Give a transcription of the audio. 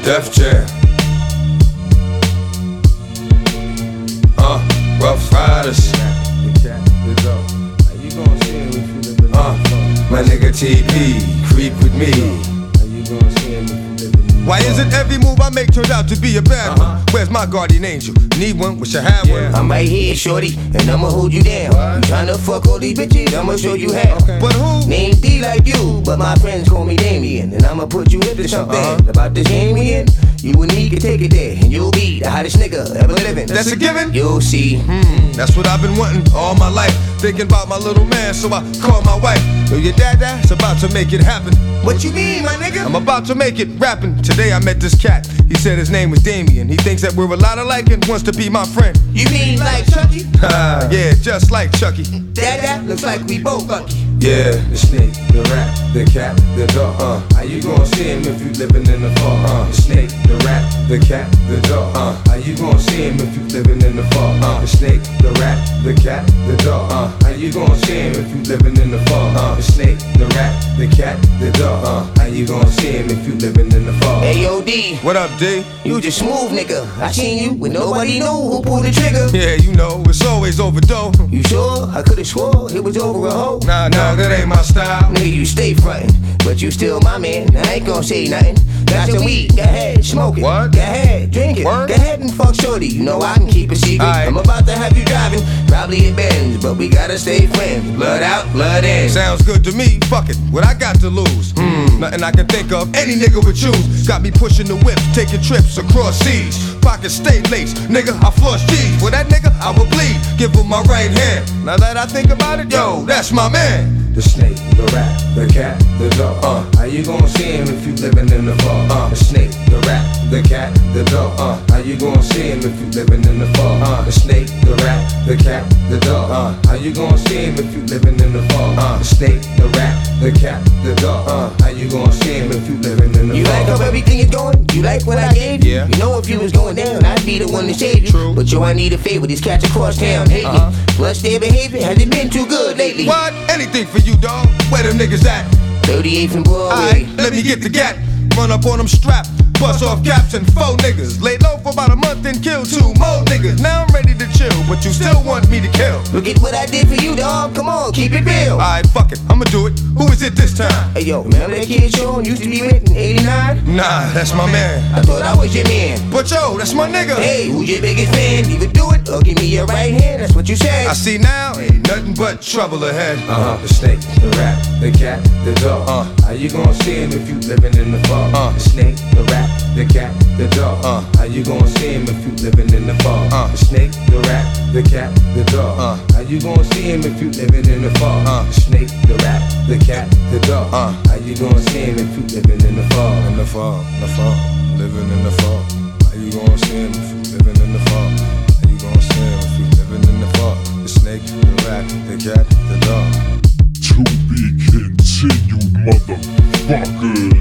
Def Jam. Rough Riders. My nigga TP, creep with me. Why is it every move I make turns out to be a bad one? Where's my guardian angel? Need one? Wish I had one. I'm right here, shorty, and I'ma hold you down. You tryna fuck all these bitches? I'ma show you how. But who? Name D like you, but my friends call me Damien. And I'ma put you into something about this game we in. You and me can take it there, and you'll be the hottest nigga ever living. That's a given? You'll see. That's what I've been wanting all my life. Thinking about my little man, so I call my wife. Yo, your dada's about to make it happen. What you mean, my nigga? I'm about to make it rapping. Today I met this cat. He said his name was Damien. He thinks that we're a lot alike and wants to be my friend. You mean like Chucky? Yeah, just like Chucky. Dada looks like we both lucky. Yeah, the snake, the rat, the cat, the dog. How you gonna see him if you living in the fog? The snake, the rat, the cat, the dog. How you gonna see him if you living in the fog? The snake, the rat, the cat, the dog. How you gonna see him if you living in the fog? The snake, the rat, the cat, the dog. How you gonna see him if you living in the fog? Hey, yo, D. What up, D? You just smooth, nigga. I seen you when nobody knew who pulled the trigger. Yeah, you know, it's always over dough. You sure? I could've swore it was over a hoe. Nah, that ain't my style. Nigga, you stay frontin', but you still my man. I ain't gon' say nothing. Got your weed, go ahead, smoke it. What? Go ahead, drink it. Word? Go ahead and fuck shorty. You know I can keep a secret. Aight. I'm about to have you driving, probably a Benz, but we gotta stay friends. Blood out, blood in. Sounds good to me, fuck it, what I got to lose? Nothing I can think of, any nigga would choose. Got me pushing the whips, taking trips across seas. Pockets stay laced, nigga, I floss G's. For that nigga, I will bleed, give him my right hand. Now that I think about it, yo, that's my man. The snake, the rat, the cat, the dog. How you gonna see him if you living in the fog? The snake, the rat, the cat, the dog. How you gonna see him if you living in the fog? The snake, the rat, the cat, the dog. How you gonna see him if you living in the fog? The snake, the rat, the cat, the dog. How you gonna see him if you living in the fog? You like how everything is going? You like what I gave you? Yeah. You know if you was going down, I'd be the one to save you. True. But yo, I need a favor, these cats across town hate me. Plus their behavior hasn't been too good lately. What? Anything for you, dog. Where them niggas at? 38th and Broadway. Aight, let me get the gat. Run up on them strapped. Bust off caps and 4 niggas. Lay low for about a month and kill 2 more niggas. Now I'm ready to chill, but you still want me to kill. Look at what I did for you, dog. Come on, keep it real. Alright, fuck it, I'ma do it. Who is it this time? Hey yo, remember that kid Sean used to be with in '89? Nah, that's my man. I thought I was your man. But yo, that's my nigga. Hey, who's your biggest fan? Either do it or give me your right hand. That's what you said. I see now, ain't nothing but trouble ahead. The snake, the rat, the cat, the dog. How you gonna see him if you living in the fog? The snake, the rat, the cat, the dog. How you gonna see him if you living in the fog? The snake, the rat, the cat, the dog. How you gonna see him if you living in the fog? The snake, the rat, the cat, the dog. How you gonna see him if you living in the fog? In the fog, living in the fog. How you gonna see him if you living in the fog? How you gonna see him if you living in the fog? The snake, the rat, the cat, the dog. To be continued, motherfuckers.